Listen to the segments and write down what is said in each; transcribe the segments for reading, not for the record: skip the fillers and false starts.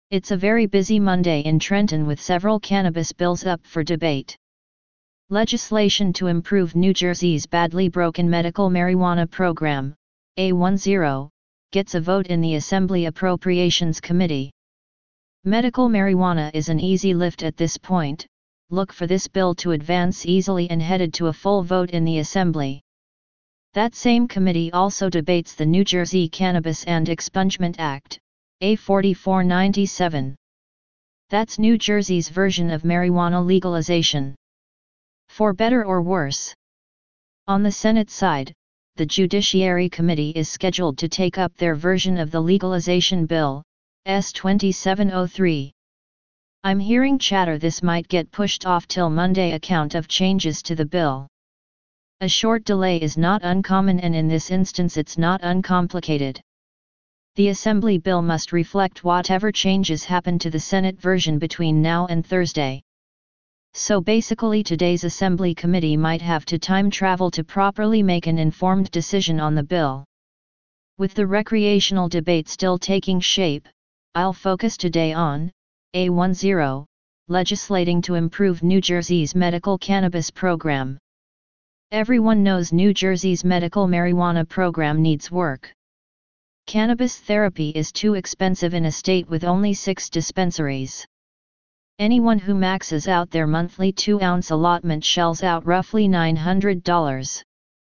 It's a very busy Monday in Trenton with several cannabis bills up for debate. Legislation to improve New Jersey's badly broken medical marijuana program, A10, gets a vote in the Assembly Appropriations Committee. Medical marijuana is an easy lift at this point. Look for this bill to advance easily and headed to a full vote in the Assembly. That same committee also debates the New Jersey Cannabis and Expungement Act, A4497. That's New Jersey's version of marijuana legalization. For better or worse. On the Senate side, the Judiciary Committee is scheduled to take up their version of the legalization bill, S2703. I'm hearing chatter this might get pushed off till Monday account of changes to the bill. A short delay is not uncommon, and in this instance it's not uncomplicated. The Assembly bill must reflect whatever changes happen to the Senate version between now and Thursday. So basically today's Assembly committee might have to time travel to properly make an informed decision on the bill. With the recreational debate still taking shape, I'll focus today on A10, legislating to improve New Jersey's medical cannabis program. Everyone knows New Jersey's medical marijuana program needs work. Cannabis therapy is too expensive in a state with only 6 dispensaries. Anyone who maxes out their monthly 2-ounce allotment shells out roughly $900.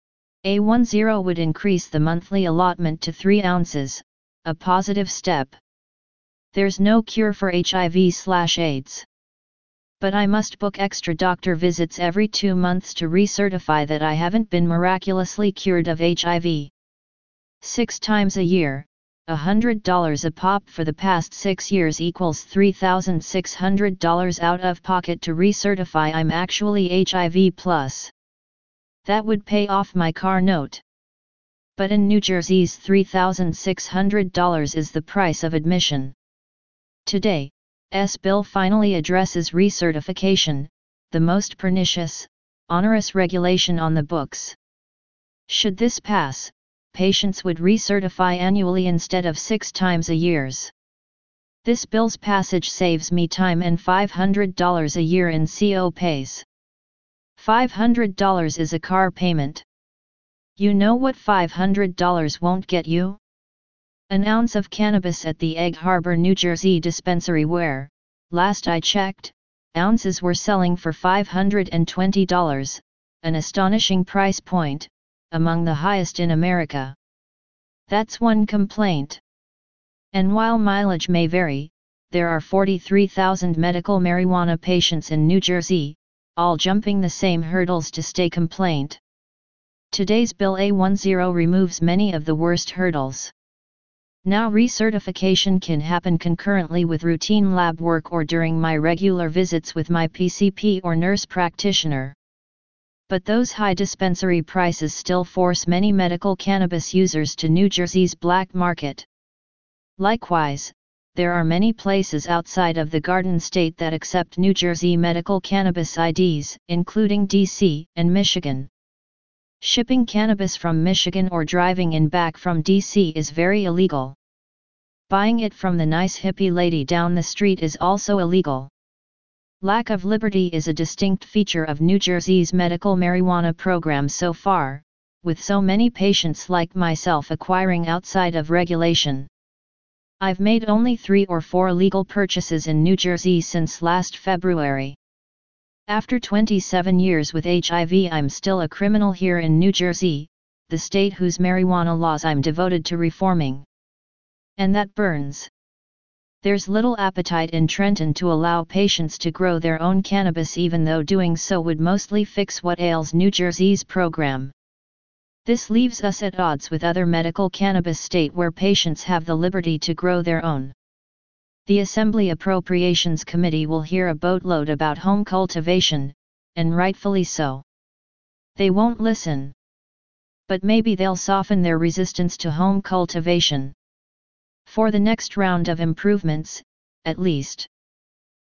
A10 would increase the monthly allotment to 3 ounces, a positive step. There's no cure for HIV/AIDS. But I must book extra doctor visits every 2 months to recertify that I haven't been miraculously cured of HIV. 6 times a year, $100 a pop for the past 6 years equals $3,600 out of pocket to recertify I'm actually HIV+. That would pay off my car note. But in New Jersey's $3,600 is the price of admission. Today's bill finally addresses recertification, the most pernicious, onerous regulation on the books. Should this pass, patients would recertify annually instead of 6 times a year. This bill's passage saves me time and $500 a year in CO pays. $500 is a car payment. You know what $500 won't get you? An ounce of cannabis at the Egg Harbor, New Jersey dispensary where, last I checked, ounces were selling for $520, an astonishing price point, among the highest in America. That's one complaint. And while mileage may vary, there are 43,000 medical marijuana patients in New Jersey, all jumping the same hurdles to stay compliant. Today's bill A10 removes many of the worst hurdles. Now recertification can happen concurrently with routine lab work or during my regular visits with my PCP or nurse practitioner. But those high dispensary prices still force many medical cannabis users to New Jersey's black market. Likewise, there are many places outside of the Garden State that accept New Jersey medical cannabis IDs, including DC and Michigan. Shipping cannabis from Michigan or driving in back from DC is very illegal. Buying it from the nice hippie lady down the street is also illegal. Lack of liberty is a distinct feature of New Jersey's medical marijuana program so far, with so many patients like myself acquiring outside of regulation. I've made only 3 or 4 legal purchases in New Jersey since last February. After 27 years with HIV, I'm still a criminal here in New Jersey, the state whose marijuana laws I'm devoted to reforming. And that burns. There's little appetite in Trenton to allow patients to grow their own cannabis, even though doing so would mostly fix what ails New Jersey's program. This leaves us at odds with other medical cannabis states where patients have the liberty to grow their own. The Assembly Appropriations Committee will hear a boatload about home cultivation, and rightfully so. They won't listen. But maybe they'll soften their resistance to home cultivation. For the next round of improvements, at least.